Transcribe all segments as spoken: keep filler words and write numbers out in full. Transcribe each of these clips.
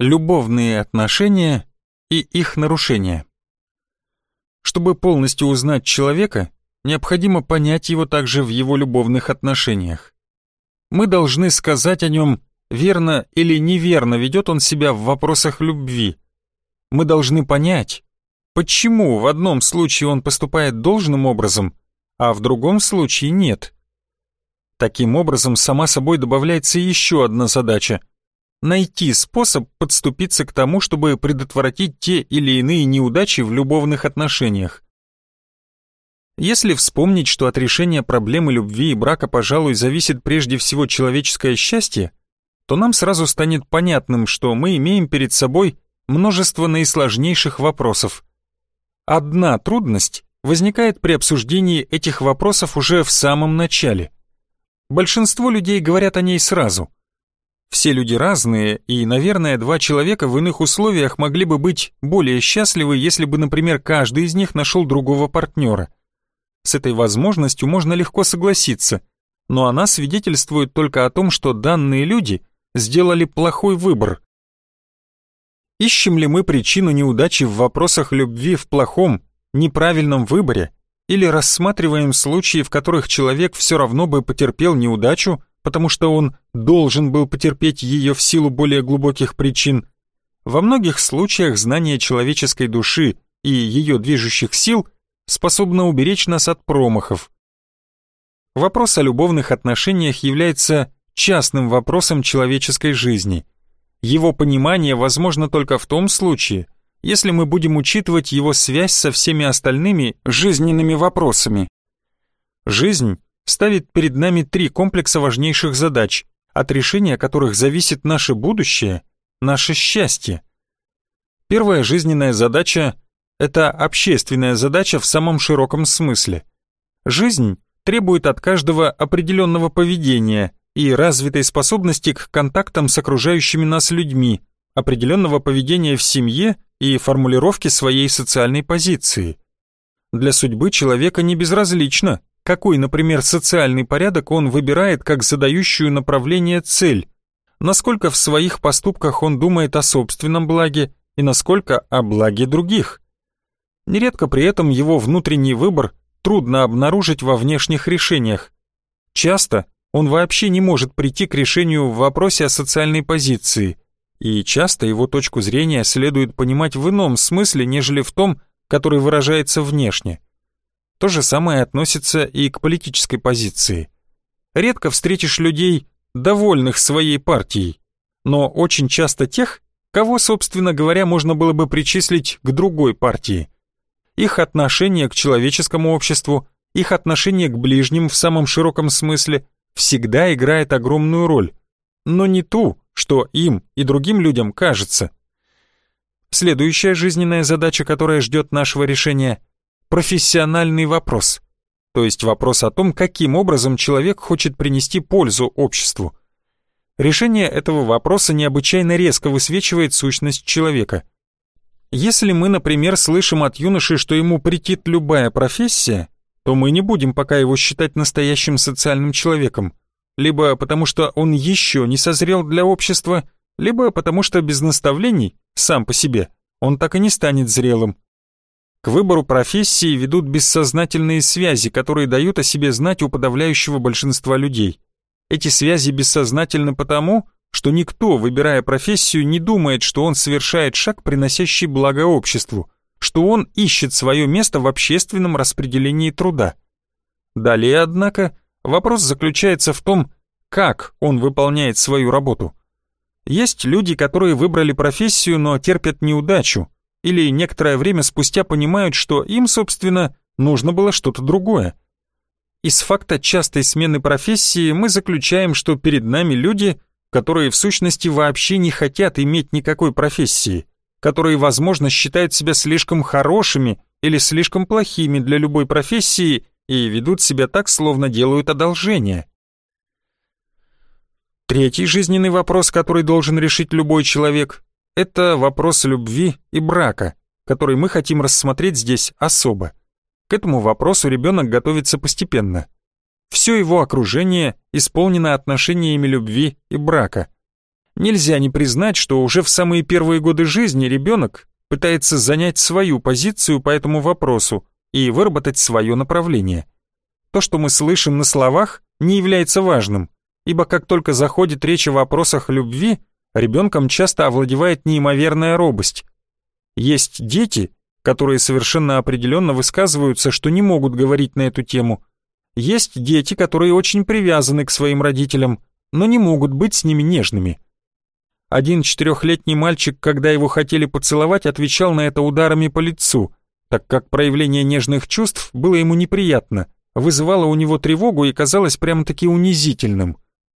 Любовные отношения и их нарушения. Чтобы полностью узнать человека, необходимо понять его также в его любовных отношениях. Мы должны сказать о нем, верно или неверно ведет он себя в вопросах любви. Мы должны понять, почему в одном случае он поступает должным образом, а в другом случае нет. Таким образом, сама собой добавляется еще одна задача – найти способ подступиться к тому, чтобы предотвратить те или иные неудачи в любовных отношениях. Если вспомнить, что от решения проблемы любви и брака, пожалуй, зависит прежде всего человеческое счастье, то нам сразу станет понятным, что мы имеем перед собой множество наисложнейших вопросов. Одна трудность возникает при обсуждении этих вопросов уже в самом начале. Большинство людей говорят о ней сразу. Все люди разные, и, наверное, два человека в иных условиях могли бы быть более счастливы, если бы, например, каждый из них нашел другого партнера. С этой возможностью можно легко согласиться, но она свидетельствует только о том, что данные люди сделали плохой выбор. Ищем ли мы причину неудачи в вопросах любви в плохом, неправильном выборе, или рассматриваем случаи, в которых человек все равно бы потерпел неудачу, потому что он должен был потерпеть ее в силу более глубоких причин? Во многих случаях знание человеческой души и ее движущих сил способно уберечь нас от промахов. Вопрос о любовных отношениях является частным вопросом человеческой жизни. Его понимание возможно только в том случае, если мы будем учитывать его связь со всеми остальными жизненными вопросами. Жизнь ставит перед нами три комплекса важнейших задач, от решения которых зависит наше будущее, наше счастье. Первая жизненная задача – это общественная задача в самом широком смысле. Жизнь требует от каждого определенного поведения и развитой способности к контактам с окружающими нас людьми, определенного поведения в семье и формулировки своей социальной позиции. Для судьбы человека не безразлично, какой, например, социальный порядок он выбирает как задающую направление цель, насколько в своих поступках он думает о собственном благе и насколько о благе других. Нередко при этом его внутренний выбор трудно обнаружить во внешних решениях. Часто он вообще не может прийти к решению в вопросе о социальной позиции, и часто его точку зрения следует понимать в ином смысле, нежели в том, который выражается внешне. То же самое относится и к политической позиции. Редко встретишь людей, довольных своей партией, но очень часто тех, кого, собственно говоря, можно было бы причислить к другой партии. Их отношение к человеческому обществу, их отношение к ближним в самом широком смысле всегда играет огромную роль, но не ту, что им и другим людям кажется. Следующая жизненная задача, которая ждет нашего решения – профессиональный вопрос, то есть вопрос о том, каким образом человек хочет принести пользу обществу. Решение этого вопроса необычайно резко высвечивает сущность человека. Если мы, например, слышим от юноши, что ему претит любая профессия, то мы не будем пока его считать настоящим социальным человеком, либо потому что он еще не созрел для общества, либо потому что без наставлений, сам по себе, он так и не станет зрелым. К выбору профессии ведут бессознательные связи, которые дают о себе знать у подавляющего большинства людей. Эти связи бессознательны потому, что никто, выбирая профессию, не думает, что он совершает шаг, приносящий благо обществу, что он ищет свое место в общественном распределении труда. Далее, однако, вопрос заключается в том, как он выполняет свою работу. Есть люди, которые выбрали профессию, но терпят неудачу, или некоторое время спустя понимают, что им, собственно, нужно было что-то другое. Из факта частой смены профессии мы заключаем, что перед нами люди, которые в сущности вообще не хотят иметь никакой профессии, которые, возможно, считают себя слишком хорошими или слишком плохими для любой профессии и ведут себя так, словно делают одолжение. Третий жизненный вопрос, который должен решить любой человек, это вопрос любви и брака, который мы хотим рассмотреть здесь особо. К этому вопросу ребенок готовится постепенно. Все его окружение исполнено отношениями любви и брака. Нельзя не признать, что уже в самые первые годы жизни ребенок пытается занять свою позицию по этому вопросу и выработать свое направление. То, что мы слышим на словах, не является важным, ибо как только заходит речь о вопросах любви, ребенком часто овладевает неимоверная робость. Есть дети, которые совершенно определенно высказываются, что не могут говорить на эту тему. Есть дети, которые очень привязаны к своим родителям, но не могут быть с ними нежными. Один четырехлетний мальчик, когда его хотели поцеловать, отвечал на это ударами по лицу, так как проявление нежных чувств было ему неприятно, вызывало у него тревогу и казалось прямо-таки унизительным.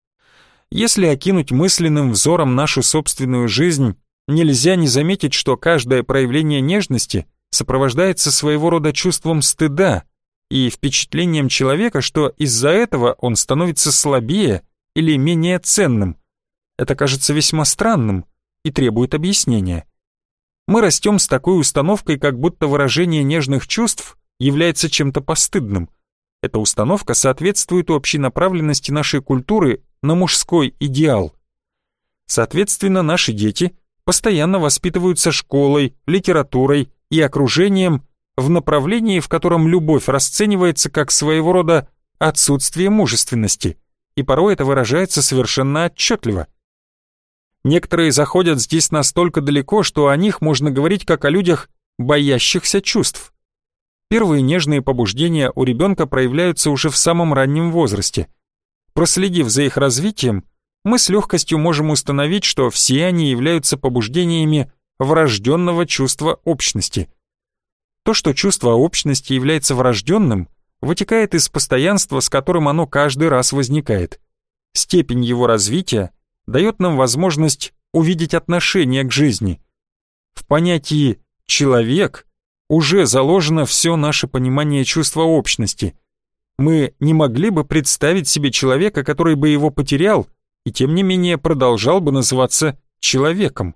Если окинуть мысленным взором нашу собственную жизнь, нельзя не заметить, что каждое проявление нежности сопровождается своего рода чувством стыда и впечатлением человека, что из-за этого он становится слабее или менее ценным. Это кажется весьма странным и требует объяснения. Мы растем с такой установкой, как будто выражение нежных чувств является чем-то постыдным. Эта установка соответствует общей направленности нашей культуры на мужской идеал. Соответственно, наши дети постоянно воспитываются школой, литературой и окружением в направлении, в котором любовь расценивается как своего рода отсутствие мужественности, и порой это выражается совершенно отчетливо. Некоторые заходят здесь настолько далеко, что о них можно говорить как о людях, боящихся чувств. Первые нежные побуждения у ребенка проявляются уже в самом раннем возрасте. Проследив за их развитием, мы с легкостью можем установить, что все они являются побуждениями врожденного чувства общности. То, что чувство общности является врожденным, вытекает из постоянства, с которым оно каждый раз возникает. Степень его развития дает нам возможность увидеть отношение к жизни. В понятии «человек» уже заложено все наше понимание чувства общности. Мы не могли бы представить себе человека, который бы его потерял, и тем не менее продолжал бы называться человеком.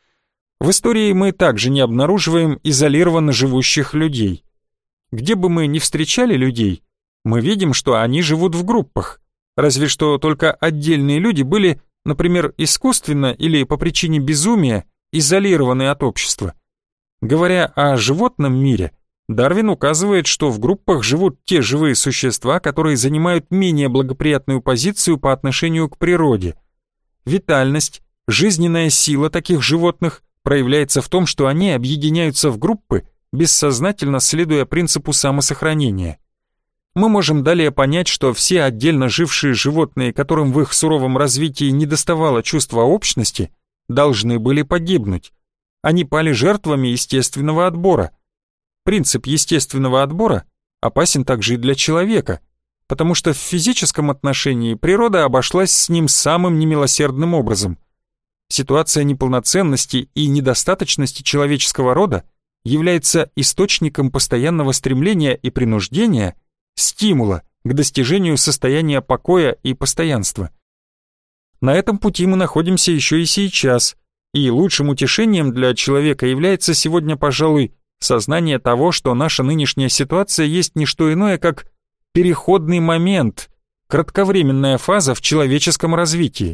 В истории мы также не обнаруживаем изолированно живущих людей. Где бы мы ни встречали людей, мы видим, что они живут в группах, разве что только отдельные люди были, например, искусственно или по причине безумия изолированы от общества. Говоря о животном мире, Дарвин указывает, что в группах живут те живые существа, которые занимают менее благоприятную позицию по отношению к природе. Витальность, жизненная сила таких животных проявляется в том, что они объединяются в группы, бессознательно следуя принципу самосохранения. Мы можем далее понять, что все отдельно жившие животные, которым в их суровом развитии недоставало чувства общности, должны были погибнуть. Они пали жертвами естественного отбора. Принцип естественного отбора опасен также и для человека, потому что в физическом отношении природа обошлась с ним самым немилосердным образом. Ситуация неполноценности и недостаточности человеческого рода является источником постоянного стремления и принуждения, стимула к достижению состояния покоя и постоянства. На этом пути мы находимся еще и сейчас, и лучшим утешением для человека является сегодня, пожалуй, сознание того, что наша нынешняя ситуация есть не что иное, как переходный момент, кратковременная фаза в человеческом развитии.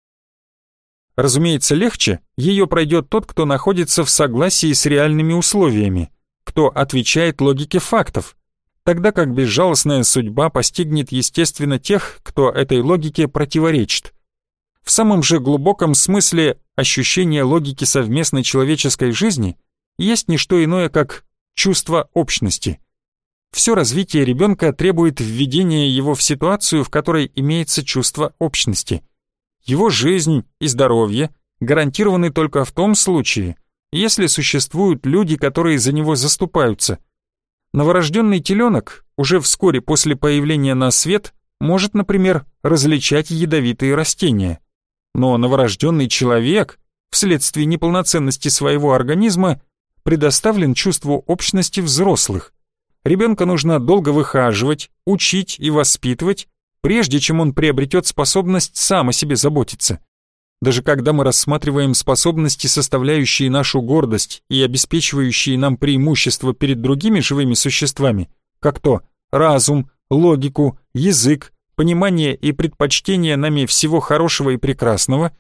Разумеется, легче ее пройдет тот, кто находится в согласии с реальными условиями, кто отвечает логике фактов, тогда как безжалостная судьба постигнет естественно тех, кто этой логике противоречит. В самом же глубоком смысле ощущение логики совместной человеческой жизни есть не что иное, как чувство общности. Все развитие ребенка требует введения его в ситуацию, в которой имеется чувство общности. Его жизнь и здоровье гарантированы только в том случае, если существуют люди, которые за него заступаются. Новорожденный теленок уже вскоре после появления на свет может, например, различать ядовитые растения. Но новорожденный человек, вследствие неполноценности своего организма, предоставлен чувству общности взрослых. Ребенка нужно долго выхаживать, учить и воспитывать, прежде чем он приобретет способность сам о себе заботиться. Даже когда мы рассматриваем способности, составляющие нашу гордость и обеспечивающие нам преимущество перед другими живыми существами, как то разум, логику, язык, понимание и предпочтение нами всего хорошего и прекрасного,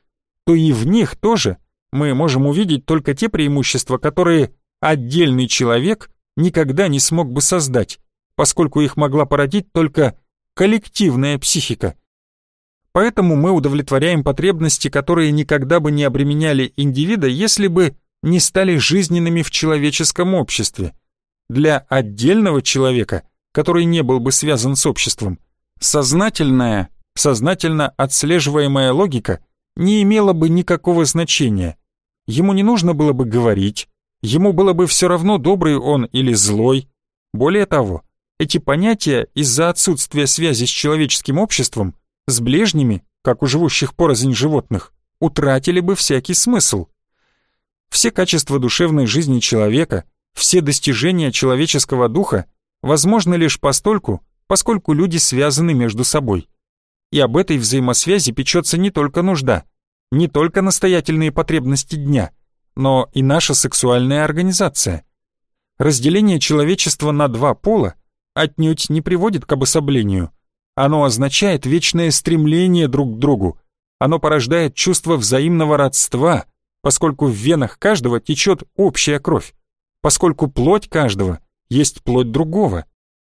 то и в них тоже мы можем увидеть только те преимущества, которые отдельный человек никогда не смог бы создать, поскольку их могла породить только коллективная психика. Поэтому мы удовлетворяем потребности, которые никогда бы не обременяли индивида, если бы не стали жизненными в человеческом обществе. Для отдельного человека, который не был бы связан с обществом, сознательная, сознательно отслеживаемая логика не имела бы никакого значения. Ему не нужно было бы говорить, ему было бы все равно, добрый он или злой. Более того, эти понятия из-за отсутствия связи с человеческим обществом, с ближними, как у живущих порознь животных, утратили бы всякий смысл. Все качества душевной жизни человека, все достижения человеческого духа возможны лишь постольку, поскольку люди связаны между собой. И об этой взаимосвязи печется не только нужда, не только настоятельные потребности дня, но и наша сексуальная организация. Разделение человечества на два пола отнюдь не приводит к обособлению. Оно означает вечное стремление друг к другу. Оно порождает чувство взаимного родства, поскольку в венах каждого течет общая кровь, поскольку плоть каждого есть плоть другого.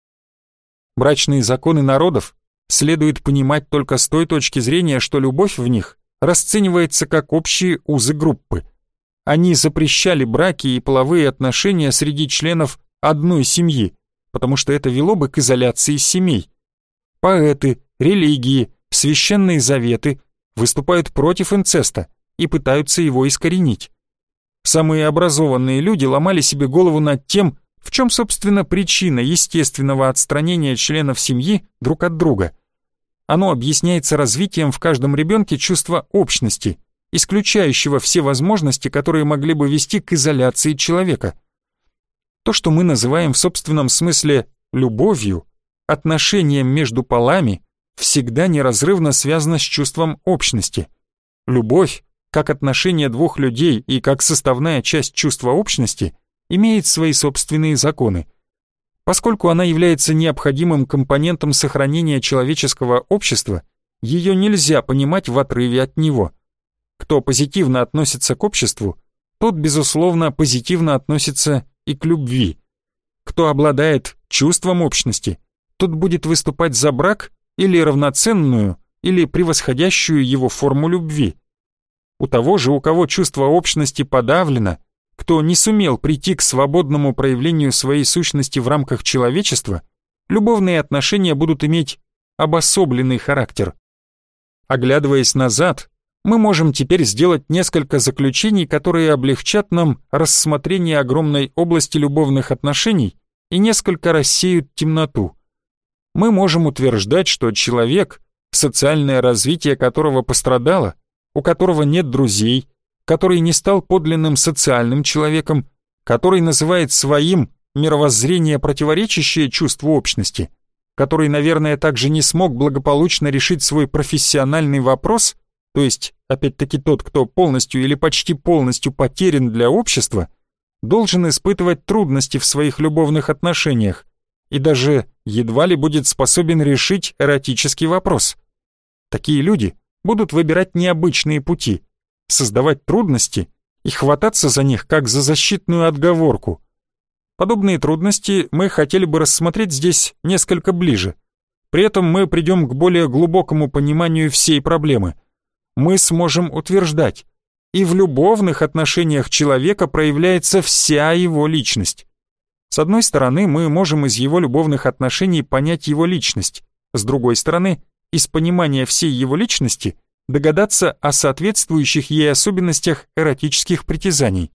Брачные законы народов следует понимать только с той точки зрения, что любовь в них расценивается как общие узы группы. Они запрещали браки и половые отношения среди членов одной семьи, потому что это вело бы к изоляции семей. Поэты, религии, священные заветы выступают против инцеста и пытаются его искоренить. Самые образованные люди ломали себе голову над тем, в чем, собственно, причина естественного отстранения членов семьи друг от друга. Оно объясняется развитием в каждом ребенке чувства общности, исключающего все возможности, которые могли бы вести к изоляции человека. То, что мы называем в собственном смысле любовью, отношением между полами, всегда неразрывно связано с чувством общности. Любовь, как отношение двух людей и как составная часть чувства общности, имеет свои собственные законы. Поскольку она является необходимым компонентом сохранения человеческого общества, ее нельзя понимать в отрыве от него. Кто позитивно относится к обществу, тот, безусловно, позитивно относится и к любви. Кто обладает чувством общности, тот будет выступать за брак или равноценную, или превосходящую его форму любви. У того же, у кого чувство общности подавлено, кто не сумел прийти к свободному проявлению своей сущности в рамках человечества, любовные отношения будут иметь обособленный характер. Оглядываясь назад, мы можем теперь сделать несколько заключений, которые облегчат нам рассмотрение огромной области любовных отношений и несколько рассеют темноту. Мы можем утверждать, что человек, социальное развитие которого пострадало, у которого нет друзей, который не стал подлинным социальным человеком, который называет своим мировоззрение, противоречащее чувству общности, который, наверное, также не смог благополучно решить свой профессиональный вопрос, то есть, опять-таки, тот, кто полностью или почти полностью потерян для общества, должен испытывать трудности в своих любовных отношениях и даже едва ли будет способен решить эротический вопрос. Такие люди будут выбирать необычные пути, создавать трудности и хвататься за них как за защитную отговорку. Подобные трудности мы хотели бы рассмотреть здесь несколько ближе. При этом мы придем к более глубокому пониманию всей проблемы. Мы сможем утверждать, и в любовных отношениях человека проявляется вся его личность. С одной стороны, мы можем из его любовных отношений понять его личность, с другой стороны, из понимания всей его личности догадаться о соответствующих ей особенностях эротических притязаний.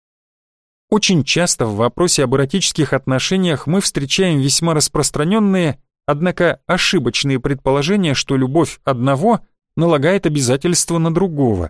Очень часто в вопросе об эротических отношениях мы встречаем весьма распространенные, однако ошибочные предположения, что любовь одного налагает обязательства на другого.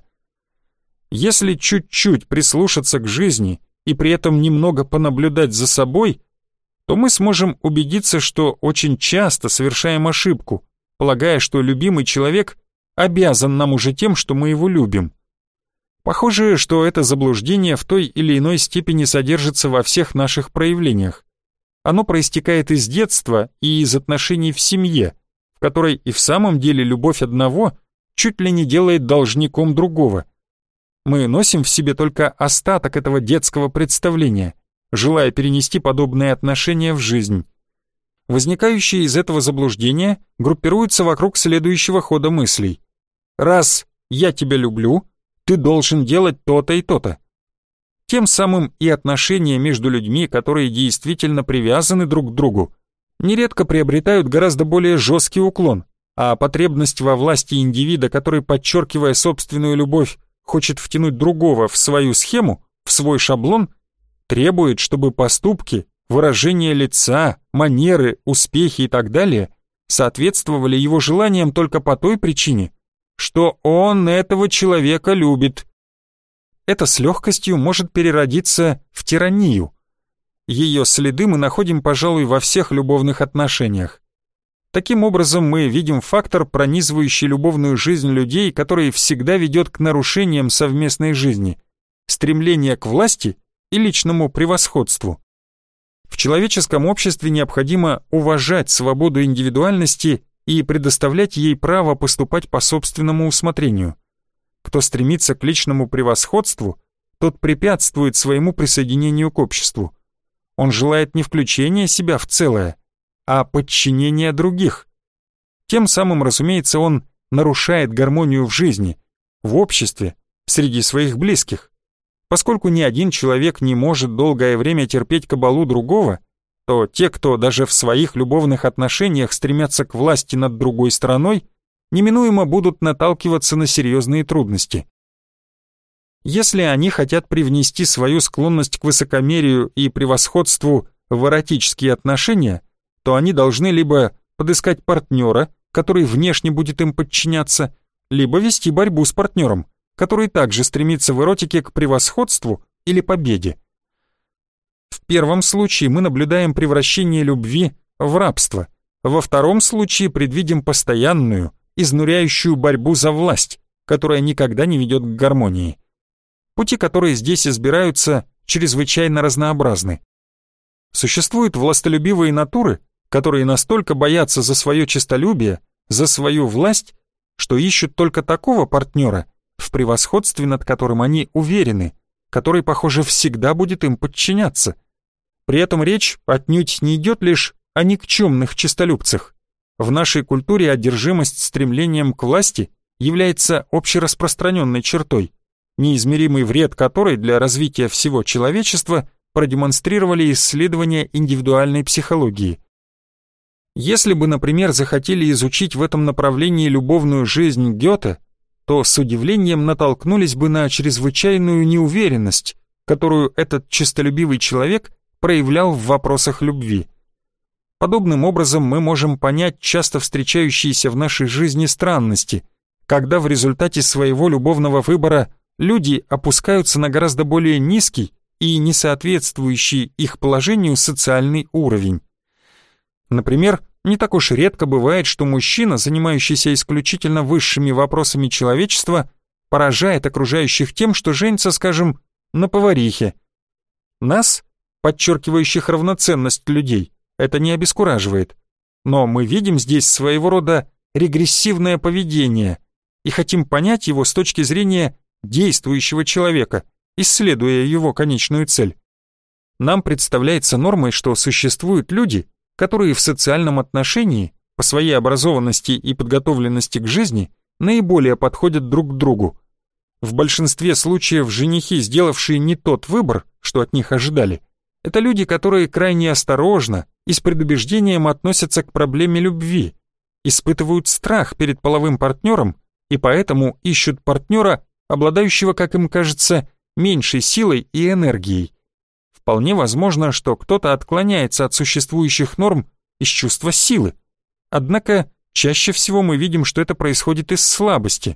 Если чуть-чуть прислушаться к жизни и при этом немного понаблюдать за собой, то мы сможем убедиться, что очень часто совершаем ошибку, полагая, что любимый человек обязан нам уже тем, что мы его любим. Похоже, что это заблуждение в той или иной степени содержится во всех наших проявлениях. Оно проистекает из детства и из отношений в семье, в которой и в самом деле любовь одного чуть ли не делает должником другого. Мы носим в себе только остаток этого детского представления, желая перенести подобные отношения в жизнь. Возникающие из этого заблуждения группируются вокруг следующего хода мыслей. Раз я тебя люблю, ты должен делать то-то и то-то. Тем самым и отношения между людьми, которые действительно привязаны друг к другу, нередко приобретают гораздо более жесткий уклон, а потребность во власти индивида, который, подчеркивая собственную любовь, хочет втянуть другого в свою схему, в свой шаблон, требует, чтобы поступки, выражение лица, манеры, успехи и так далее соответствовали его желаниям только по той причине, что он этого человека любит. Это с легкостью может переродиться в тиранию. Ее следы мы находим, пожалуй, во всех любовных отношениях. Таким образом, мы видим фактор, пронизывающий любовную жизнь людей, который всегда ведет к нарушениям совместной жизни, стремление к власти и личному превосходству. В человеческом обществе необходимо уважать свободу индивидуальности и предоставлять ей право поступать по собственному усмотрению. Кто стремится к личному превосходству, тот препятствует своему присоединению к обществу. Он желает не включения себя в целое, а подчинения других. Тем самым, разумеется, он нарушает гармонию в жизни, в обществе, среди своих близких. Поскольку ни один человек не может долгое время терпеть кабалу другого, то те, кто даже в своих любовных отношениях стремятся к власти над другой стороной, неминуемо будут наталкиваться на серьезные трудности. Если они хотят привнести свою склонность к высокомерию и превосходству в эротические отношения, то они должны либо подыскать партнера, который внешне будет им подчиняться, либо вести борьбу с партнером, который также стремится в эротике к превосходству или победе. В первом случае мы наблюдаем превращение любви в рабство, во втором случае предвидим постоянную, изнуряющую борьбу за власть, которая никогда не ведет к гармонии. Пути, которые здесь избираются, чрезвычайно разнообразны. Существуют властолюбивые натуры, которые настолько боятся за свое честолюбие, за свою власть, что ищут только такого партнера, в превосходстве над которым они уверены, который, похоже, всегда будет им подчиняться. При этом речь отнюдь не идет лишь о никчемных честолюбцах. В нашей культуре одержимость стремлением к власти является общераспространенной чертой, неизмеримый вред которой для развития всего человечества продемонстрировали исследования индивидуальной психологии. Если бы, например, захотели изучить в этом направлении любовную жизнь Гёте, то с удивлением натолкнулись бы на чрезвычайную неуверенность, которую этот честолюбивый человек проявлял в вопросах любви. Подобным образом мы можем понять часто встречающиеся в нашей жизни странности, когда в результате своего любовного выбора люди опускаются на гораздо более низкий и несоответствующий их положению социальный уровень. Например, не так уж редко бывает, что мужчина, занимающийся исключительно высшими вопросами человечества, поражает окружающих тем, что женится, скажем, на поварихе. Нас, подчеркивающих равноценность людей, это не обескураживает. Но мы видим здесь своего рода регрессивное поведение и хотим понять его с точки зрения действующего человека, исследуя его конечную цель. Нам представляется нормой, что существуют люди, которые в социальном отношении, по своей образованности и подготовленности к жизни, наиболее подходят друг к другу. В большинстве случаев женихи, сделавшие не тот выбор, что от них ожидали, это люди, которые крайне осторожно и с предубеждением относятся к проблеме любви, испытывают страх перед половым партнером и поэтому ищут партнера, обладающего, как им кажется, меньшей силой и энергией. Вполне возможно, что кто-то отклоняется от существующих норм из чувства силы. Однако чаще всего мы видим, что это происходит из слабости.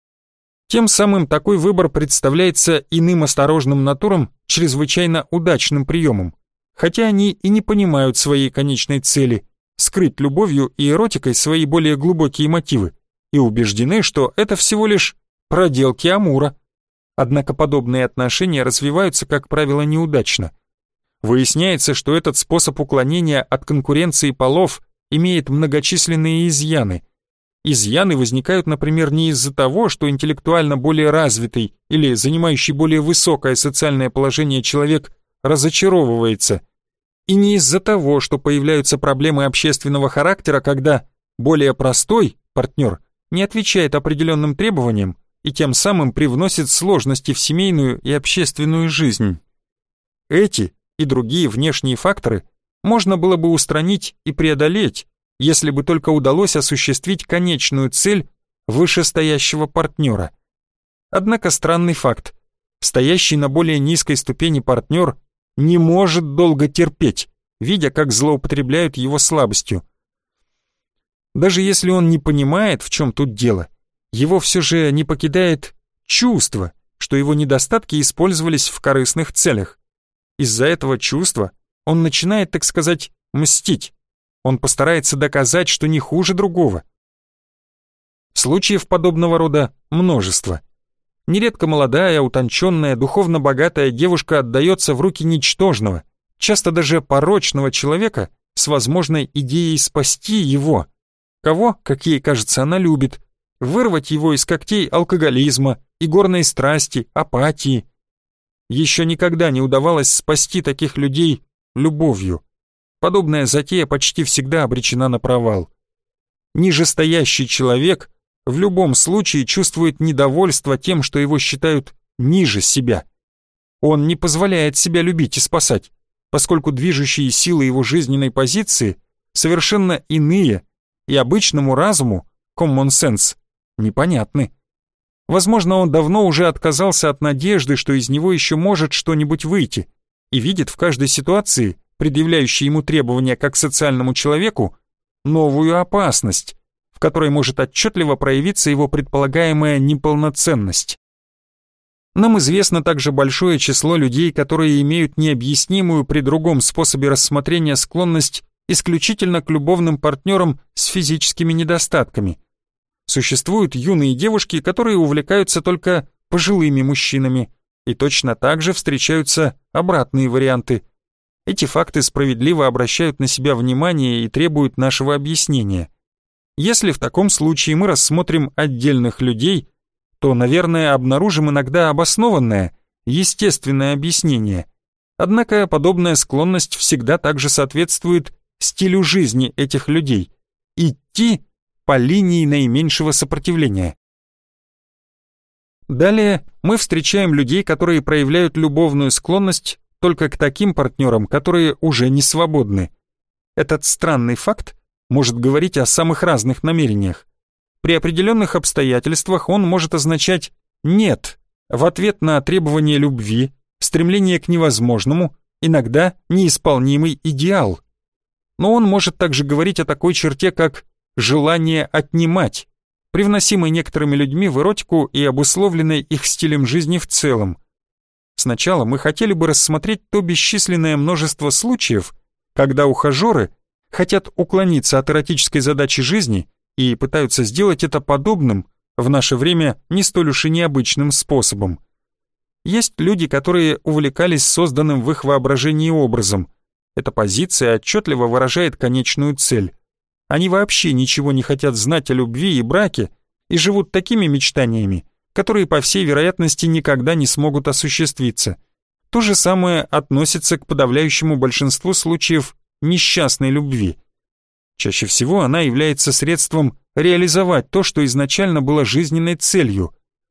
Тем самым такой выбор представляется иным осторожным натурам чрезвычайно удачным приемом, хотя они и не понимают своей конечной цели — скрыть любовью и эротикой свои более глубокие мотивы, и убеждены, что это всего лишь проделки Амура. Однако подобные отношения развиваются, как правило, неудачно. Выясняется, что этот способ уклонения от конкуренции полов имеет многочисленные изъяны. Изъяны возникают, например, не из-за того, что интеллектуально более развитый или занимающий более высокое социальное положение человек разочаровывается, и не из-за того, что появляются проблемы общественного характера, когда более простой партнер не отвечает определенным требованиям и тем самым привносит сложности в семейную и общественную жизнь. Эти и другие внешние факторы можно было бы устранить и преодолеть, если бы только удалось осуществить конечную цель вышестоящего партнера. Однако странный факт: стоящий на более низкой ступени партнер не может долго терпеть, видя, как злоупотребляют его слабостью. Даже если он не понимает, в чем тут дело, его все же не покидает чувство, что его недостатки использовались в корыстных целях. Из-за этого чувства он начинает, так сказать, мстить. Он постарается доказать, что не хуже другого. Случаев подобного рода множество. Нередко молодая, утонченная, духовно богатая девушка отдается в руки ничтожного, часто даже порочного человека с возможной идеей спасти его, кого, как ей кажется, она любит, вырвать его из когтей алкоголизма, игорной страсти, апатии. Еще никогда не удавалось спасти таких людей любовью. Подобная затея почти всегда обречена на провал. Нижестоящий человек в любом случае чувствует недовольство тем, что его считают ниже себя. Он не позволяет себя любить и спасать, поскольку движущие силы его жизненной позиции совершенно иные и обычному разуму, common sense, непонятны. Возможно, он давно уже отказался от надежды, что из него еще может что-нибудь выйти, и видит в каждой ситуации, предъявляющей ему требования как социальному человеку, новую опасность, в которой может отчетливо проявиться его предполагаемая неполноценность. Нам известно также большое число людей, которые имеют необъяснимую при другом способе рассмотрения склонность исключительно к любовным партнерам с физическими недостатками. Существуют юные девушки, которые увлекаются только пожилыми мужчинами, и точно так же встречаются обратные варианты. Эти факты справедливо обращают на себя внимание и требуют нашего объяснения. Если в таком случае мы рассмотрим отдельных людей, то, наверное, обнаружим иногда обоснованное, естественное объяснение. Однако подобная склонность всегда также соответствует стилю жизни этих людей – идти по линии наименьшего сопротивления. Далее мы встречаем людей, которые проявляют любовную склонность только к таким партнерам, которые уже не свободны. Этот странный факт может говорить о самых разных намерениях. При определенных обстоятельствах он может означать «нет» в ответ на требование любви, стремление к невозможному, иногда неисполнимый идеал. Но он может также говорить о такой черте, как желание отнимать, привносимой некоторыми людьми в эротику и обусловленной их стилем жизни в целом. Сначала мы хотели бы рассмотреть то бесчисленное множество случаев, когда ухажеры хотят уклониться от эротической задачи жизни и пытаются сделать это подобным, в наше время не столь уж и необычным способом. Есть люди, которые увлекались созданным в их воображении образом. Эта позиция отчетливо выражает конечную цель. Они вообще ничего не хотят знать о любви и браке и живут такими мечтаниями, которые, по всей вероятности, никогда не смогут осуществиться. То же самое относится к подавляющему большинству случаев несчастной любви. Чаще всего она является средством реализовать то, что изначально было жизненной целью,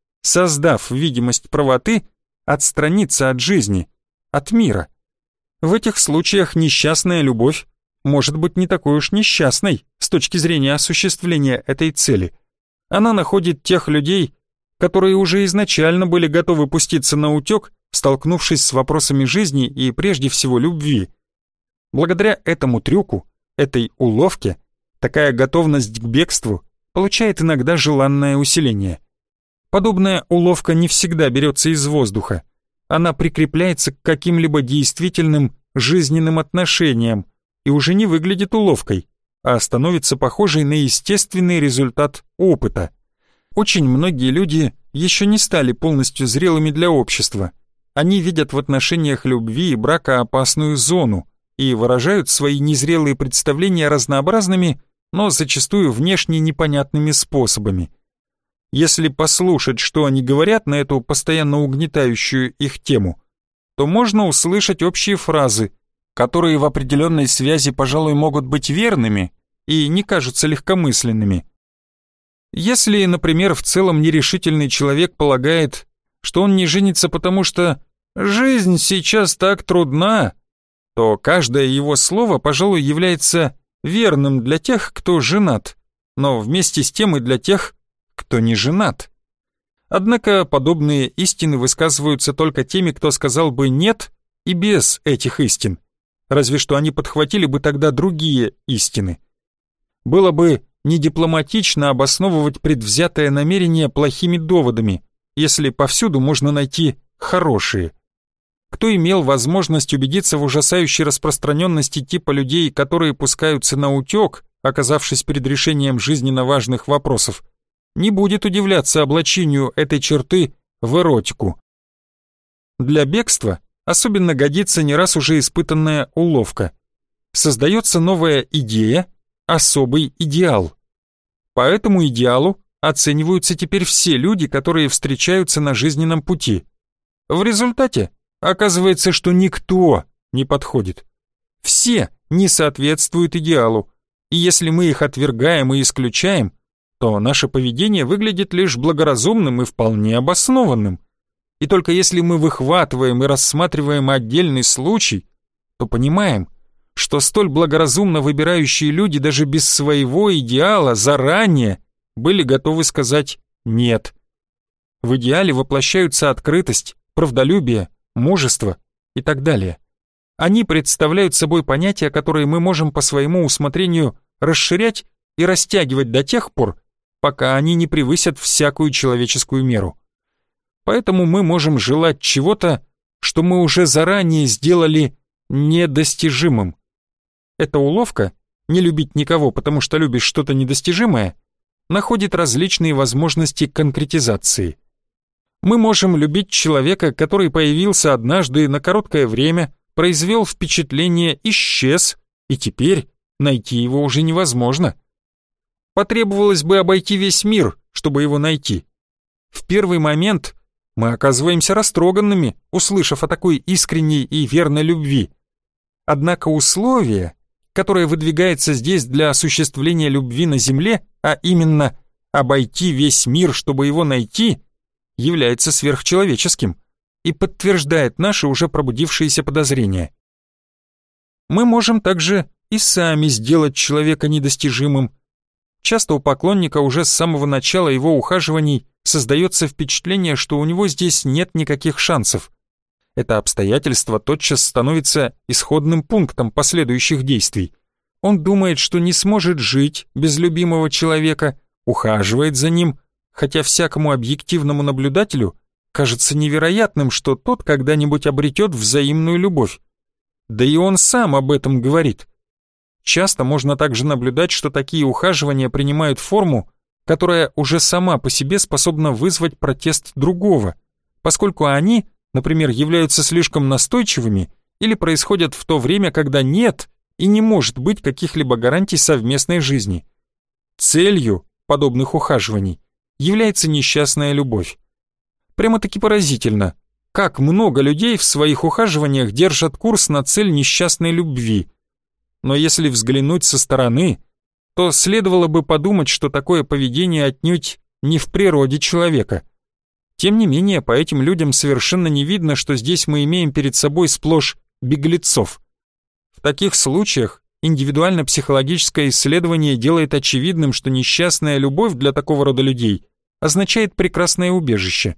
создав видимость правоты, отстраниться от жизни, от мира. В этих случаях несчастная любовь может быть не такой уж несчастной с точки зрения осуществления этой цели. Она находит тех людей, которые уже изначально были готовы пуститься на утек, столкнувшись с вопросами жизни и прежде всего любви. Благодаря этому трюку, этой уловке, такая готовность к бегству получает иногда желанное усиление. Подобная уловка не всегда берется из воздуха. Она прикрепляется к каким-либо действительным жизненным отношениям и уже не выглядит уловкой, а становится похожей на естественный результат опыта. Очень многие люди еще не стали полностью зрелыми для общества. Они видят в отношениях любви и брака опасную зону и выражают свои незрелые представления разнообразными, но зачастую внешне непонятными способами. Если послушать, что они говорят на эту постоянно угнетающую их тему, то можно услышать общие фразы, которые в определенной связи, пожалуй, могут быть верными и не кажутся легкомысленными. Если, например, в целом нерешительный человек полагает, что он не женится потому, что «жизнь сейчас так трудна», то каждое его слово, пожалуй, является верным для тех, кто женат, но вместе с тем и для тех, кто не женат. Однако подобные истины высказываются только теми, кто сказал бы «нет» и без этих истин, разве что они подхватили бы тогда другие истины. Было бы недипломатично обосновывать предвзятое намерение плохими доводами, если повсюду можно найти хорошие. Кто имел возможность убедиться в ужасающей распространенности типа людей, которые пускаются на утек, оказавшись перед решением жизненно важных вопросов, не будет удивляться облачению этой черты в эротику. Для бегства особенно годится не раз уже испытанная уловка. Создается новая идея, особый идеал. По этому идеалу оцениваются теперь все люди, которые встречаются на жизненном пути. В результате оказывается, что никто не подходит. Все не соответствуют идеалу, и если мы их отвергаем и исключаем, то наше поведение выглядит лишь благоразумным и вполне обоснованным. И только если мы выхватываем и рассматриваем отдельный случай, то понимаем, что столь благоразумно выбирающие люди даже без своего идеала заранее были готовы сказать «нет». В идеале воплощаются открытость, правдолюбие, мужество и так далее. Они представляют собой понятия, которые мы можем по своему усмотрению расширять и растягивать до тех пор, пока они не превысят всякую человеческую меру. Поэтому мы можем желать чего-то, что мы уже заранее сделали недостижимым. Эта уловка «не любить никого, потому что любишь что-то недостижимое» находит различные возможности конкретизации. Мы можем любить человека, который появился однажды на короткое время, произвел впечатление, исчез, и теперь найти его уже невозможно. Потребовалось бы обойти весь мир, чтобы его найти. В первый момент мы оказываемся растроганными, услышав о такой искренней и верной любви. Однако условие, которое выдвигается здесь для осуществления любви на земле, а именно обойти весь мир, чтобы его найти, является сверхчеловеческим и подтверждает наши уже пробудившиеся подозрения. Мы можем также и сами сделать человека недостижимым. Часто у поклонника уже с самого начала его ухаживаний создается впечатление, что у него здесь нет никаких шансов. Это обстоятельство тотчас становится исходным пунктом последующих действий. Он думает, что не сможет жить без любимого человека, ухаживает за ним, хотя всякому объективному наблюдателю кажется невероятным, что тот когда-нибудь обретет взаимную любовь. Да и он сам об этом говорит. Часто можно также наблюдать, что такие ухаживания принимают форму, которая уже сама по себе способна вызвать протест другого, поскольку они, например, являются слишком настойчивыми или происходят в то время, когда нет и не может быть каких-либо гарантий совместной жизни. Целью подобных ухаживаний является несчастная любовь. Прямо-таки поразительно, как много людей в своих ухаживаниях держат курс на цель несчастной любви. Но если взглянуть со стороны, то следовало бы подумать, что такое поведение отнюдь не в природе человека. Тем не менее, по этим людям совершенно не видно, что здесь мы имеем перед собой сплошь беглецов. В таких случаях индивидуально-психологическое исследование делает очевидным, что несчастная любовь для такого рода людей означает прекрасное убежище.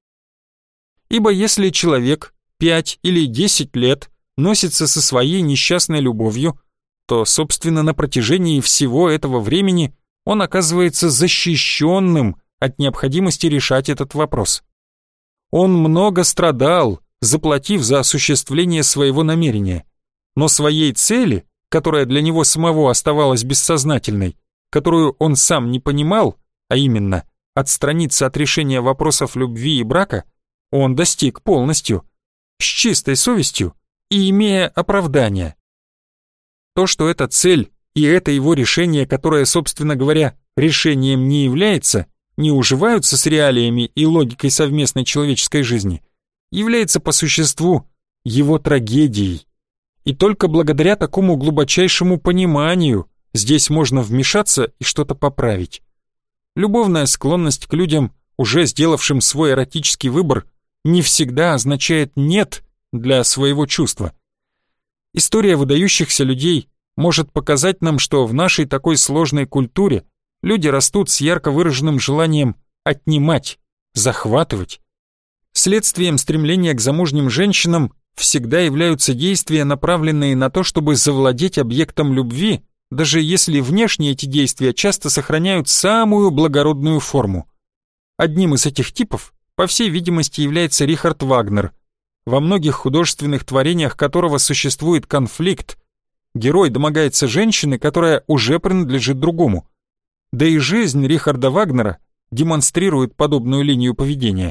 Ибо если человек пять или десять лет носится со своей несчастной любовью, то, собственно, на протяжении всего этого времени он оказывается защищенным от необходимости решать этот вопрос. Он много страдал, заплатив за осуществление своего намерения, но своей цели, которая для него самого оставалась бессознательной, которую он сам не понимал, а именно отстраниться от решения вопросов любви и брака, он достиг полностью, с чистой совестью и имея оправдание. То, что эта цель и это его решение, которое, собственно говоря, решением не является, не уживаются с реалиями и логикой совместной человеческой жизни, является по существу его трагедией. И только благодаря такому глубочайшему пониманию здесь можно вмешаться и что-то поправить. Любовная склонность к людям, уже сделавшим свой эротический выбор, не всегда означает «нет» для своего чувства. История выдающихся людей может показать нам, что в нашей такой сложной культуре люди растут с ярко выраженным желанием отнимать, захватывать. Следствием стремления к замужним женщинам всегда являются действия, направленные на то, чтобы завладеть объектом любви, даже если внешне эти действия часто сохраняют самую благородную форму. Одним из этих типов, по всей видимости, является Рихард Вагнер, во многих художественных творениях которого существует конфликт. Герой домогается женщины, которая уже принадлежит другому. Да и жизнь Рихарда Вагнера демонстрирует подобную линию поведения.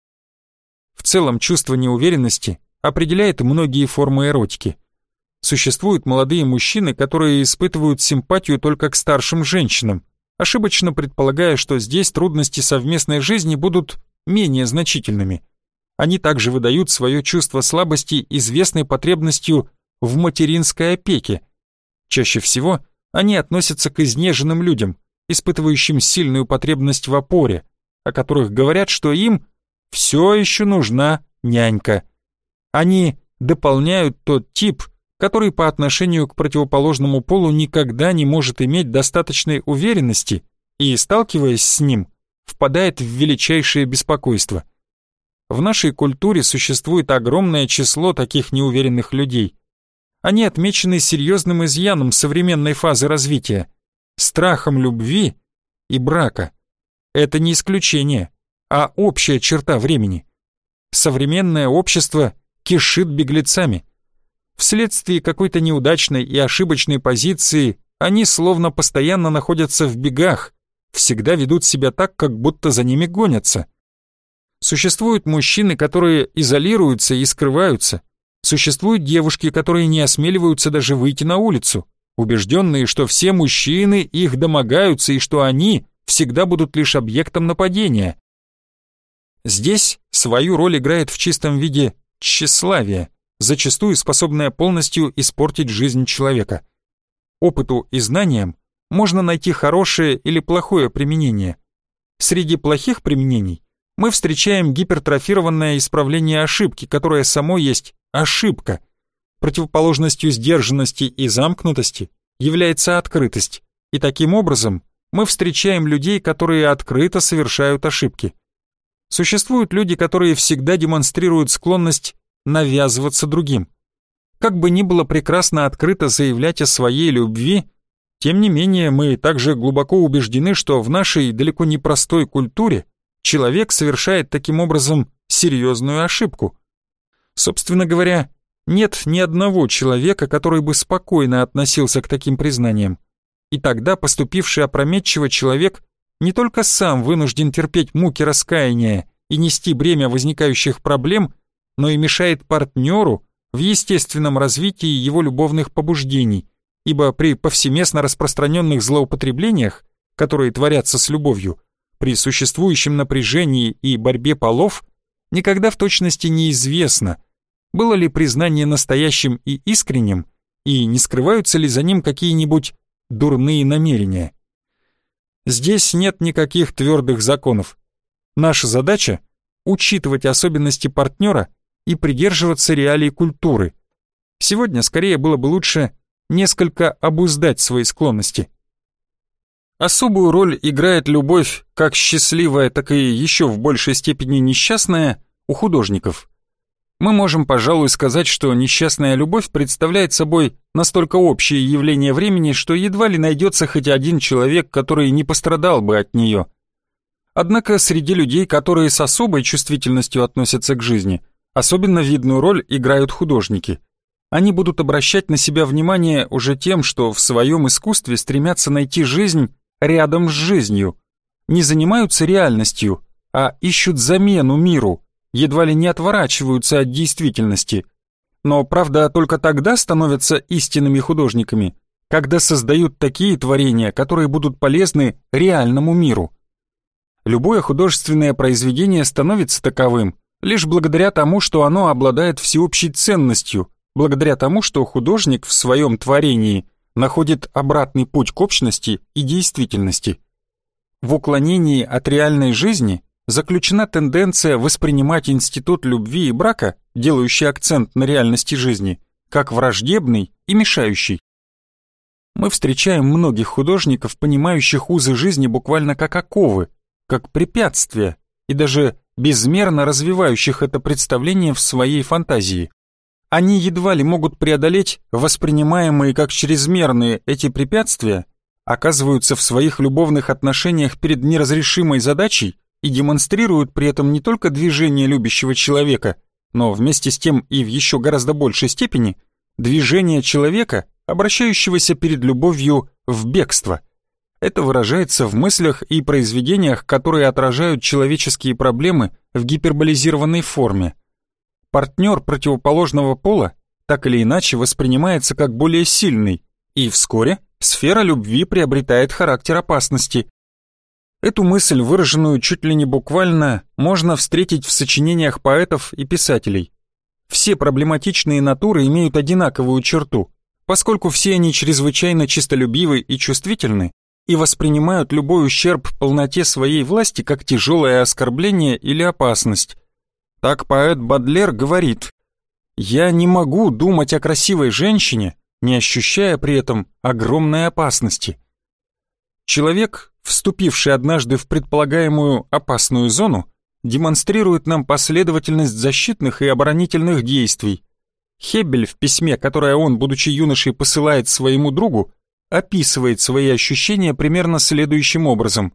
В целом, чувство неуверенности определяет многие формы эротики. Существуют молодые мужчины, которые испытывают симпатию только к старшим женщинам, ошибочно предполагая, что здесь трудности совместной жизни будут менее значительными. Они также выдают свое чувство слабости известной потребностью в материнской опеке. Чаще всего они относятся к изнеженным людям, испытывающим сильную потребность в опоре, о которых говорят, что им все еще нужна нянька. Они дополняют тот тип, который по отношению к противоположному полу никогда не может иметь достаточной уверенности и, сталкиваясь с ним, впадает в величайшее беспокойство. В нашей культуре существует огромное число таких неуверенных людей. Они отмечены серьезным изъяном современной фазы развития – страхом любви и брака. Это не исключение, а общая черта времени. Современное общество кишит беглецами. Вследствие какой-то неудачной и ошибочной позиции они словно постоянно находятся в бегах, всегда ведут себя так, как будто за ними гонятся. Существуют мужчины, которые изолируются и скрываются. Существуют девушки, которые не осмеливаются даже выйти на улицу, убежденные, что все мужчины их домогаются и что они всегда будут лишь объектом нападения. Здесь свою роль играет в чистом виде тщеславие, зачастую способное полностью испортить жизнь человека. Опыту и знаниям можно найти хорошее или плохое применение. Среди плохих применений мы встречаем гипертрофированное исправление ошибки, которое само есть ошибка. Противоположностью сдержанности и замкнутости является открытость, и таким образом мы встречаем людей, которые открыто совершают ошибки. Существуют люди, которые всегда демонстрируют склонность навязываться другим. Как бы ни было прекрасно открыто заявлять о своей любви, тем не менее мы также глубоко убеждены, что в нашей далеко не простой культуре человек совершает таким образом серьезную ошибку. Собственно говоря, нет ни одного человека, который бы спокойно относился к таким признаниям. И тогда поступивший опрометчиво человек не только сам вынужден терпеть муки раскаяния и нести бремя возникающих проблем, но и мешает партнеру в естественном развитии его любовных побуждений, ибо при повсеместно распространенных злоупотреблениях, которые творятся с любовью, при существующем напряжении и борьбе полов, никогда в точности неизвестно, было ли признание настоящим и искренним, и не скрываются ли за ним какие-нибудь дурные намерения. Здесь нет никаких твердых законов. Наша задача – учитывать особенности партнера и придерживаться реалий культуры. Сегодня скорее было бы лучше несколько обуздать свои склонности. Особую роль играет любовь, как счастливая, так и еще в большей степени несчастная, у художников. Мы можем, пожалуй, сказать, что несчастная любовь представляет собой настолько общее явление времени, что едва ли найдется хоть один человек, который не пострадал бы от нее. Однако среди людей, которые с особой чувствительностью относятся к жизни, особенно видную роль играют художники. Они будут обращать на себя внимание уже тем, что в своем искусстве стремятся найти жизнь рядом с жизнью, не занимаются реальностью, а ищут замену миру, едва ли не отворачиваются от действительности. Но, правда, только тогда становятся истинными художниками, когда создают такие творения, которые будут полезны реальному миру. Любое художественное произведение становится таковым лишь благодаря тому, что оно обладает всеобщей ценностью, благодаря тому, что художник в своем творении находит обратный путь к общности и действительности. В уклонении от реальной жизни заключена тенденция воспринимать институт любви и брака, делающий акцент на реальности жизни, как враждебный и мешающий. Мы встречаем многих художников, понимающих узы жизни буквально как оковы, как препятствия, и даже безмерно развивающих это представление в своей фантазии. Они едва ли могут преодолеть воспринимаемые как чрезмерные эти препятствия, оказываются в своих любовных отношениях перед неразрешимой задачей и демонстрируют при этом не только движение любящего человека, но вместе с тем и в еще гораздо большей степени движение человека, обращающегося перед любовью в бегство. Это выражается в мыслях и произведениях, которые отражают человеческие проблемы в гиперболизированной форме. Партнер противоположного пола так или иначе воспринимается как более сильный, и вскоре сфера любви приобретает характер опасности. Эту мысль, выраженную чуть ли не буквально, можно встретить в сочинениях поэтов и писателей. Все проблематичные натуры имеют одинаковую черту, поскольку все они чрезвычайно честолюбивы и чувствительны, и воспринимают любой ущерб полноте своей власти как тяжелое оскорбление или опасность. Так поэт Бодлер говорит: «Я не могу думать о красивой женщине, не ощущая при этом огромной опасности». Человек, вступивший однажды в предполагаемую опасную зону, демонстрирует нам последовательность защитных и оборонительных действий. Хеббель в письме, которое он, будучи юношей, посылает своему другу, описывает свои ощущения примерно следующим образом.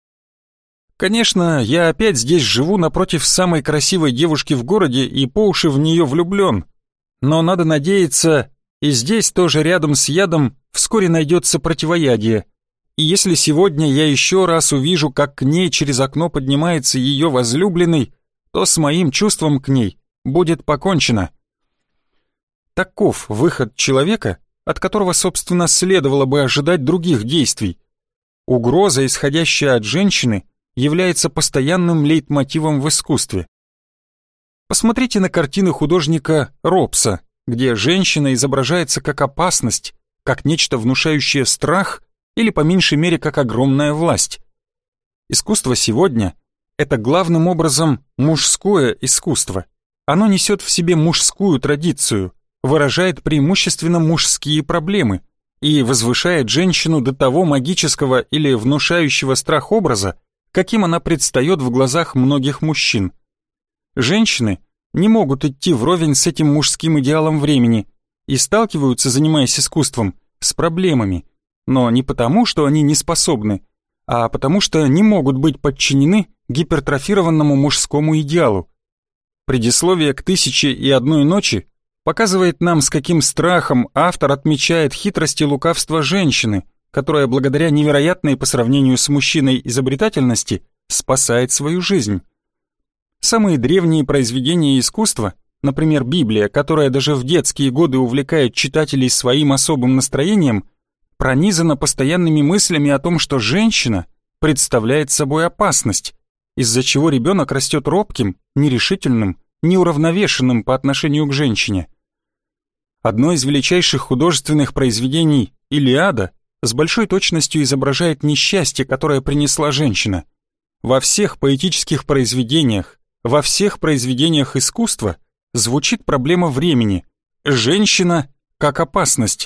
«Конечно, я опять здесь живу напротив самой красивой девушки в городе и по уши в нее влюблен. Но надо надеяться, и здесь тоже рядом с ядом вскоре найдется противоядие. И если сегодня я еще раз увижу, как к ней через окно поднимается ее возлюбленный, то с моим чувством к ней будет покончено». Таков выход человека, от которого, собственно, следовало бы ожидать других действий. Угроза, исходящая от женщины, является постоянным лейтмотивом в искусстве. Посмотрите на картины художника Робса, где женщина изображается как опасность, как нечто внушающее страх или, по меньшей мере, как огромная власть. Искусство сегодня — это главным образом мужское искусство. Оно несет в себе мужскую традицию, выражает преимущественно мужские проблемы и возвышает женщину до того магического или внушающего страх образа, каким она предстает в глазах многих мужчин. Женщины не могут идти вровень с этим мужским идеалом времени и сталкиваются, занимаясь искусством, с проблемами, но не потому, что они не способны, а потому что не могут быть подчинены гипертрофированному мужскому идеалу. Предисловие к «Тысяче и одной ночи» показывает нам, с каким страхом автор отмечает хитрость и лукавство женщины, которая благодаря невероятной по сравнению с мужчиной изобретательности спасает свою жизнь. Самые древние произведения искусства, например, Библия, которая даже в детские годы увлекает читателей своим особым настроением, пронизана постоянными мыслями о том, что женщина представляет собой опасность, из-за чего ребенок растет робким, нерешительным, неуравновешенным по отношению к женщине. Одно из величайших художественных произведений «Илиада» с большой точностью изображает несчастье, которое принесла женщина. Во всех поэтических произведениях, во всех произведениях искусства звучит проблема времени. Женщина как опасность.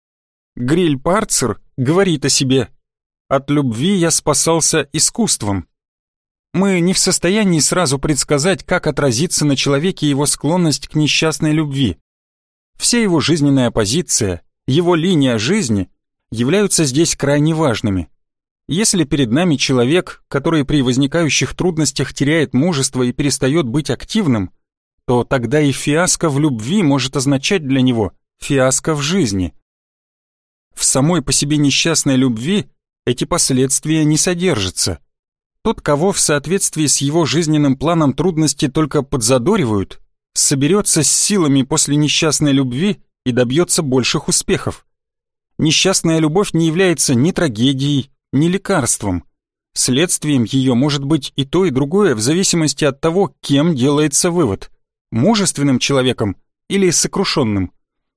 Гриль-Парцер говорит о себе: «От любви я спасался искусством». Мы не в состоянии сразу предсказать, как отразится на человеке его склонность к несчастной любви. Вся его жизненная позиция, его линия жизни являются здесь крайне важными. Если перед нами человек, который при возникающих трудностях теряет мужество и перестает быть активным, то тогда и фиаско в любви может означать для него фиаско в жизни. В самой по себе несчастной любви эти последствия не содержатся. Тот, кого в соответствии с его жизненным планом трудности только подзадоривают, соберется с силами после несчастной любви и добьется больших успехов. Несчастная любовь не является ни трагедией, ни лекарством. Следствием ее может быть и то, и другое в зависимости от того, кем делается вывод – мужественным человеком или сокрушенным.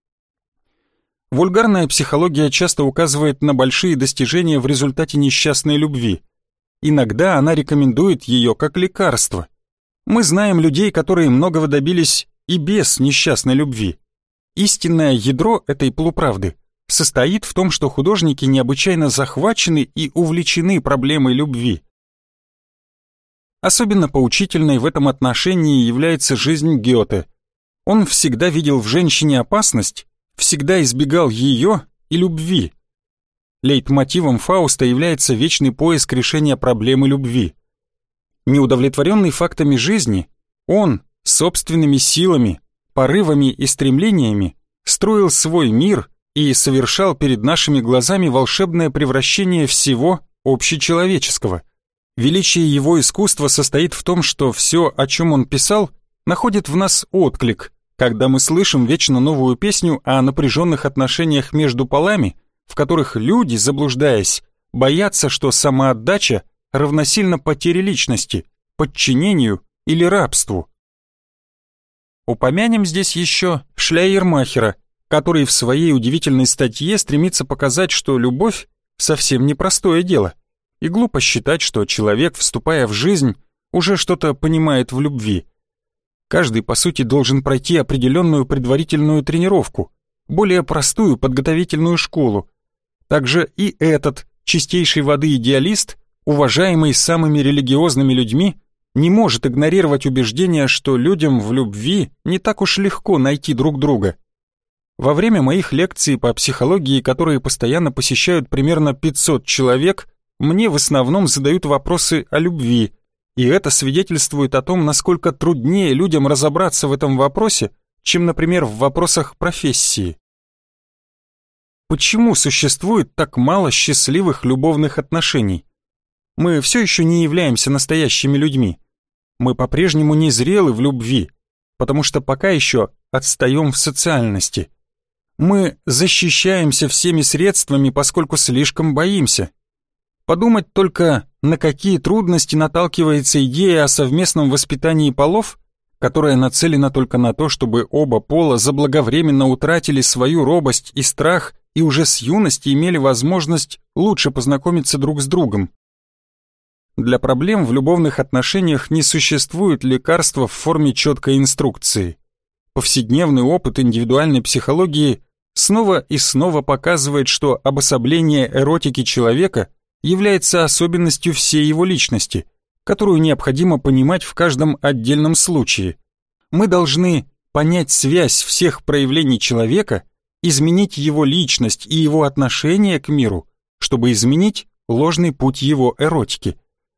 Вульгарная психология часто указывает на большие достижения в результате несчастной любви. Иногда она рекомендует ее как лекарство. Мы знаем людей, которые многого добились и без несчастной любви. Истинное ядро этой полуправды состоит в том, что художники необычайно захвачены и увлечены проблемой любви. Особенно поучительной в этом отношении является жизнь Гёте. Он всегда видел в женщине опасность, всегда избегал ее и любви. Лейтмотивом Фауста является вечный поиск решения проблемы любви. Неудовлетворенный фактами жизни, он собственными силами, порывами и стремлениями строил свой мир и совершал перед нашими глазами волшебное превращение всего общечеловеческого. Величие его искусства состоит в том, что все, о чем он писал, находит в нас отклик, когда мы слышим вечно новую песню о напряженных отношениях между полами, в которых люди, заблуждаясь, боятся, что самоотдача равносильно потере личности, подчинению или рабству. Упомянем здесь еще Шлейермахера, который в своей удивительной статье стремится показать, что любовь совсем непростое дело, и глупо считать, что человек, вступая в жизнь, уже что-то понимает в любви. Каждый, по сути, должен пройти определенную предварительную тренировку, более простую подготовительную школу. Также и этот чистейшей воды идеалист, уважаемый самыми религиозными людьми, не может игнорировать убеждение, что людям в любви не так уж легко найти друг друга. Во время моих лекций по психологии, которые постоянно посещают примерно пятьсот человек, мне в основном задают вопросы о любви, и это свидетельствует о том, насколько труднее людям разобраться в этом вопросе, чем, например, в вопросах профессии. Почему существует так мало счастливых любовных отношений? Мы все еще не являемся настоящими людьми. Мы по-прежнему незрелы в любви, потому что пока еще отстаем в социальности. Мы защищаемся всеми средствами, поскольку слишком боимся. Подумать только, на какие трудности наталкивается идея о совместном воспитании полов, которая нацелена только на то, чтобы оба пола заблаговременно утратили свою робость и страх и уже с юности имели возможность лучше познакомиться друг с другом. Для проблем в любовных отношениях не существует лекарства в форме четкой инструкции. Повседневный опыт индивидуальной психологии снова и снова показывает, что обособление эротики человека является особенностью всей его личности, которую необходимо понимать в каждом отдельном случае. Мы должны понять связь всех проявлений человека, изменить его личность и его отношение к миру, чтобы изменить ложный путь его эротики.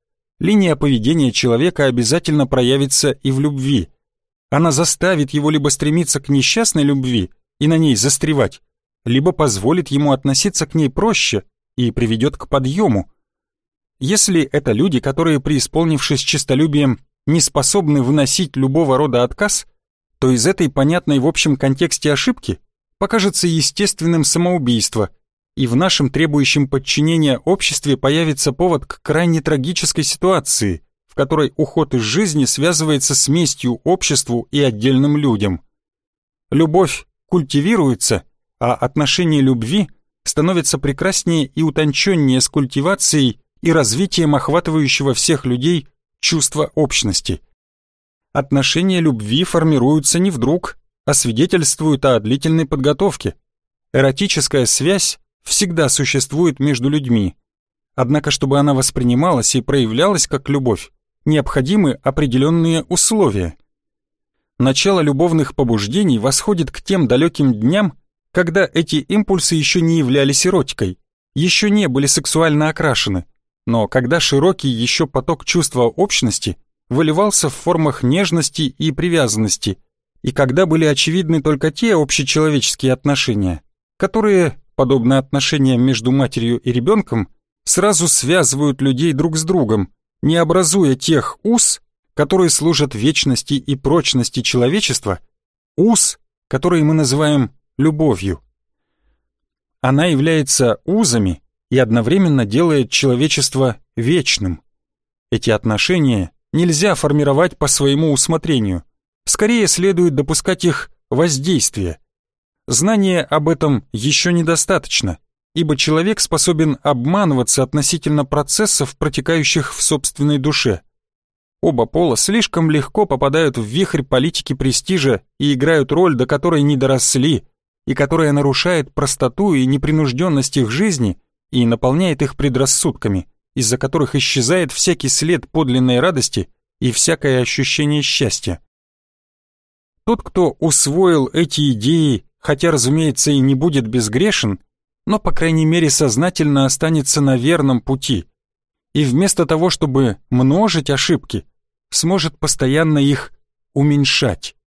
Линия поведения человека обязательно проявится и в любви. Она заставит его либо стремиться к несчастной любви и на ней застревать, либо позволит ему относиться к ней проще и приведет к подъему. Если это люди, которые, преисполнившись честолюбием, не способны выносить любого рода отказ, то из этой понятной в общем контексте ошибки покажется естественным самоубийство, и в нашем требующем подчинения обществе появится повод к крайне трагической ситуации, в которой уход из жизни связывается с местью обществу и отдельным людям. Любовь культивируется, а отношение любви становится прекраснее и утонченнее с культивацией и развитием охватывающего всех людей чувства общности. Отношения любви формируются не вдруг, а свидетельствуют о длительной подготовке. Эротическая связь всегда существует между людьми. Однако, чтобы она воспринималась и проявлялась как любовь, необходимы определенные условия. Начало любовных побуждений восходит к тем далеким дням, когда эти импульсы еще не являлись эротикой, еще не были сексуально окрашены, но когда широкий еще поток чувства общности выливался в формах нежности и привязанности, и когда были очевидны только те общечеловеческие отношения, которые, подобно отношениям между матерью и ребенком, сразу связывают людей друг с другом, не образуя тех уз, которые служат вечности и прочности человечества, уз, которые мы называем любовью. она является узами и одновременно делает человечество вечным. Эти отношения нельзя формировать по своему усмотрению, скорее следует допускать их воздействие. Знания об этом еще недостаточно, ибо человек способен обманываться относительно процессов, протекающих в собственной душе. Оба пола слишком легко попадают в вихрь политики престижа и играют роль, до которой не доросли, и которая нарушает простоту и непринужденность их жизни и наполняет их предрассудками, из-за которых исчезает всякий след подлинной радости и всякое ощущение счастья. Тот, кто усвоил эти идеи, хотя, разумеется, и не будет безгрешен, но, по крайней мере, сознательно останется на верном пути, и вместо того, чтобы множить ошибки, сможет постоянно их уменьшать.